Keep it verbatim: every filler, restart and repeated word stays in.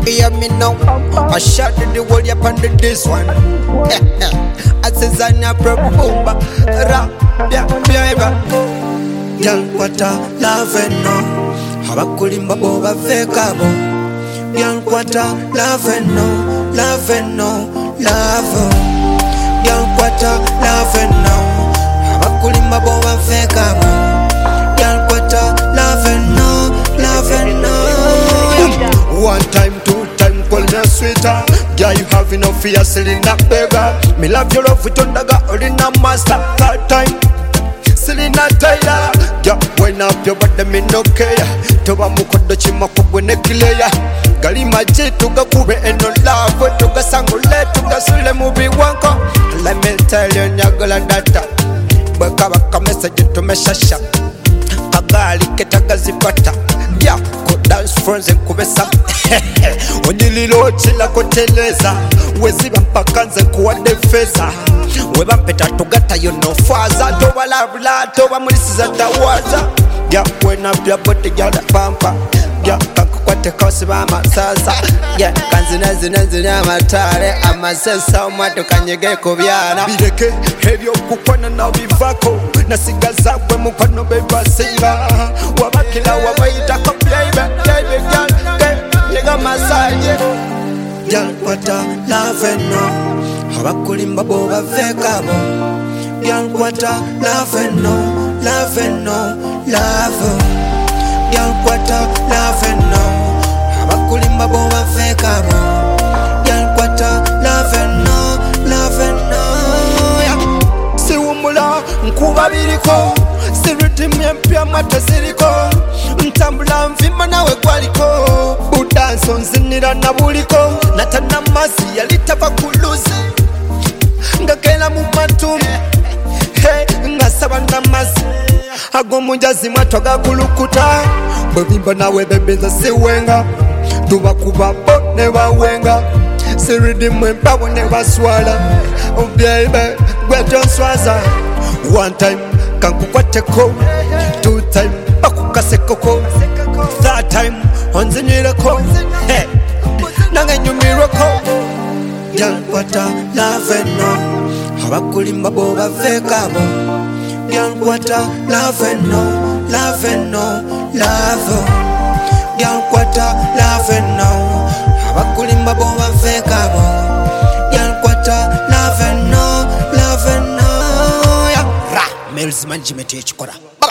hear me now. I shot the whole up under this one. I says I never boomba. Rap, yeah, yeah, girl, what a love and no. Habakulimba boba feka bo. Girl, what a love and no, love and no, love. Girl, what a love and no. Habakulimba boba feka bo. Girl, what a love and no, love and no. One time, two time, call me a sweeter. Girl, you have enough fear, selling that beggar. Me love your love with underga, or in a master. Third time, selling a Tyler. Yeah, when up your body, me no care. Toba mukodo chima kubwe nekileya. Gali maji tuga kube eno love. Tuga sangule, tuga sule mubi wanko. Let me tell you, nyagola data. Bweka waka message to me shasha. Kagali ketaga zipata. Yeah, go dance friends and kubesa. Onyililo chila koteleza. Weziba mpakanze kuwa defeza. Weba mpeta tugata yo no faza. Toba labla, toba mulisiza tawaza. Yeah, when up your body, girl, that pampa. Yeah, kanku kwate kosi mama sasa. Yeah, kanzina zina zina matare. Ama sesa umatu kanyege kubyana. Bireke, hevyo kukwana na vivako. Nasiga zakwe mupano beba singa. Wabakila wabaita kopya ibe. Baby girl, ke, nyega masaje. Girl, what a love and no. Habakulimba boba veka bo. Girl, what a love and no. Love and no, love. Girl, what a love and no. Habakulimba boba feka bo. Girl, what a love and no, love and no. Si umula nkuba biriko. Si rhythm yempya mata siriko. Ntambula mvima nawe kwaliko. Udanso nzinira na buliko. Natana masi yalitava kuluzi. Ngakela mumatumu. Hey, ngasaba namasi. Ago munjazi mwatwaga kulukuta. Bwebimba nawe bebeza siwenga. Duba kuba bo ne bawenga. Siridi mwempa wone baswala. Oh baby, gwe jonswaza. One time, kanku kwa teko. Two time, bakukase koko. Third time, onzinyire ko. Hey, nange nyumiro ko. Girl, what a love and no. Habakulimba boba feka bo. Girl, what a love and no, love and no, love. Girl, what a love and no. Habakulimba boba feka bo. Girl, what a love and no, love and no. Ra, Mel's management chikora.